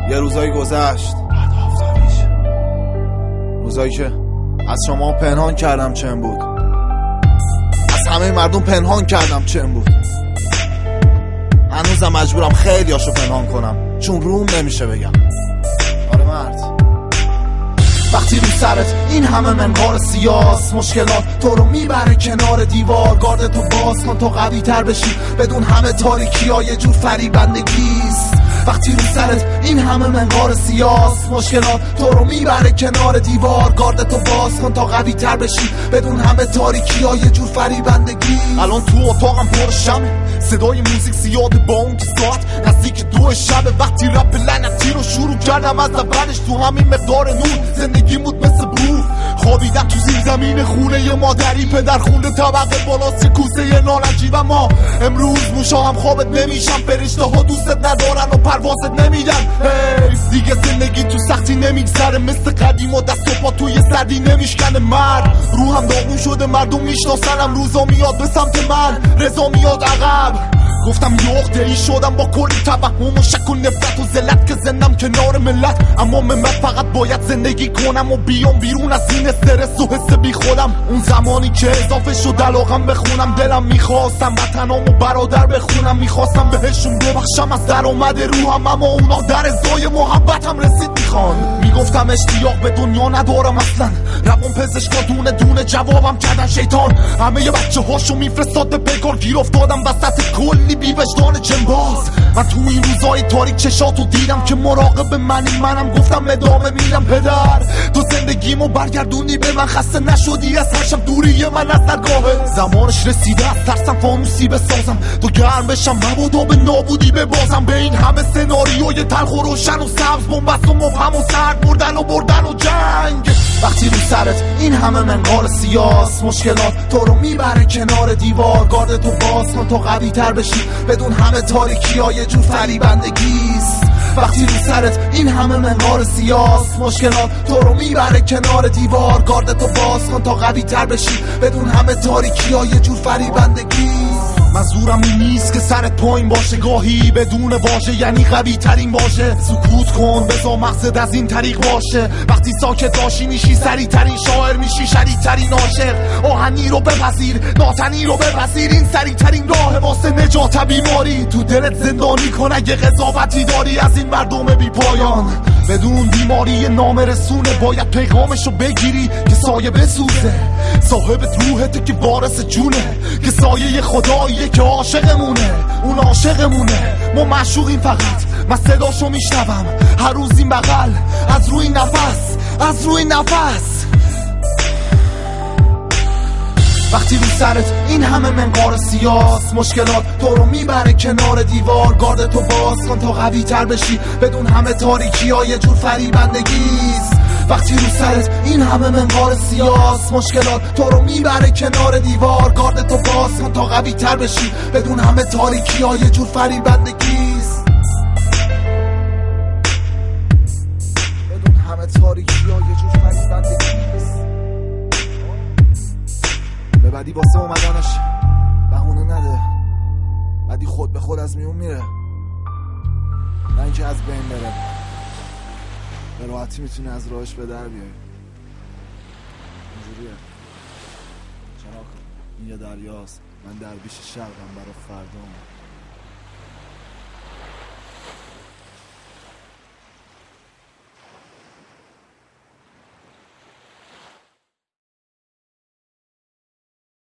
یه روزایی گذشت، روزایی که از شما پنهان کردم چم بود، از همه مردم پنهان کردم چم بود. هنوزم مجبورم خیلی هاشو پنهان کنم چون روم نمیشه بگم. آره مرد، وقتی رو سرت این همه منقار سیاس، مشکلات تو رو میبره کنار دیوار. گارد تو باز کن تا قوی تر بشی، بدون همه تاریکی ها یه جور فریبندگیست. وقتی رو سرت این همه منقار سیاس، مشکلات تو رو میبره کنار دیوار. گارد تو باز کن تا قوی تر بشی، بدون همه تاریکی ها یه جور فریبندگی. الان تو اتاقم پر شمه، صدای موزیک زیاده با اون که ساعت نزدیک 2 شب. وقتی رپ لعنتی رو شروع کردم از اولش تو همین مقدار نور، زندگی بود مثل بور. خوابیدم تو زیر زمین خونه ی مادری، پدر خونده طبقه بالاست کوسه ی نارنجی. و ما امروز موشا هم خوابت نمیشم، فرشته ها دوستت ندارن و پروازت نمیدن. دیگه زندگی تو سختی نمیگذره مثل قدیم و دست و پا توی سردی نمیشکنه. مرد روحم داغون شده، مردم میشناسنم. روزا میاد به سمت من، رضا میاد عقب. گفتم یه عقده ای شدم با کلی توهم و شک و نفرت و ذلت که زندم کنار ملت. اما من فقط باید زندگی کنم و بیام بیرون از این استرس و حس بی خودم. اون زمانی که اضافه شد علاقم بخونم، دلم میخواستم وطنم و برادر بخونم. میخواستم بهشون ببخشم از درآمد روحم، اما اونا در ازای محبتم رسید میخوان. میگفتم اشتیاق به دنیا ندارم اصلا، روان پزشکا دونه دونه جوابم کردن شیطان. همه ی بچه هاشو میفرستاد به بگار، گیر افتادم وسط کلی بی وجدان جنباز. من تو این روزای تاریک چشاتو دیدم که مراقب منم. گفتم ادامه میدم پدر، تو زندگیمو برگردونی به من. خسته نشدی از هر شب دوری من از درگاهت؟ زمانش رسیده از ترسم فانوسی بسازم، تو گرم بشم مبادا به نابودی ببازم. به این همه سناریوی تلخ و روشن و سبز، بنبست و مبهم و سرد، مردن و جنگ. وقتی رو سرت این همه منقار سیاس، مشکلات تو رو میبره کنار دیوار. گارد تو باز کن تا قوی تر بشی، بدون همه تاریکی ها یه جور فریبندگیست. وقتی رو سرت این همه منقار سیاس، مشکلات تو رو میبره کنار دیوار. گارد تو باز کن تا قوی تر بشی، بدون همه تاریکی ها یه جور فریبندگیست. منظورم این نیست که سرت پایین باشه، گاهی بدون واژه یعنی قوی ترین باشه. سکوت کن بذار مقصد از این طریق باشه. وقتی ساکت باشی میشی سریع ترین شاعر، میشی شدید ترین عاشق. آهنی رو بپذیر، ناتنی رو بپذیر، این سریع ترین راه واسه نجات بیماری. تو دلت زندانی کن اگه قضاوتی داری از این مردم بی پایان. بدون بیماری نامرسونه باید پیغامشو بگیری که سایه بسوزه. صاحبت روحته که وارث جونه، که سایه خداییه که عاشقمونه. اون عاشقمونه، ما معشوقیم فقط. من صداشو میشنوم هر روز این بغل، از روی نفس، از روی نفس. وقتی رو سرت این همه منقار سیاس، مشکلات تو رو میبره کنار دیوار. گارد تو باز کن تا قوی تر بشی، بدون همه تاریکی ها یه جور فریبندگیست. وقتی رو سرت این همه منقار سیاس، مشکلات تو رو میبره کنار دیوار. گارد تو باز کن تا قوی تر بشی، بدون همه تاریکی ها یه جور فریبندگیست. بدون همه تاریکی ها یه جور فریبندگیست. به بدی واسه اومدنش بهونه نده، بدی خود به خود از میون میره، نه اینکه از بین بره. به راحتی میتونی از راهش به در بیای. اینجوریه چرا این یه دریاست، من درویش شرقم برای فردام.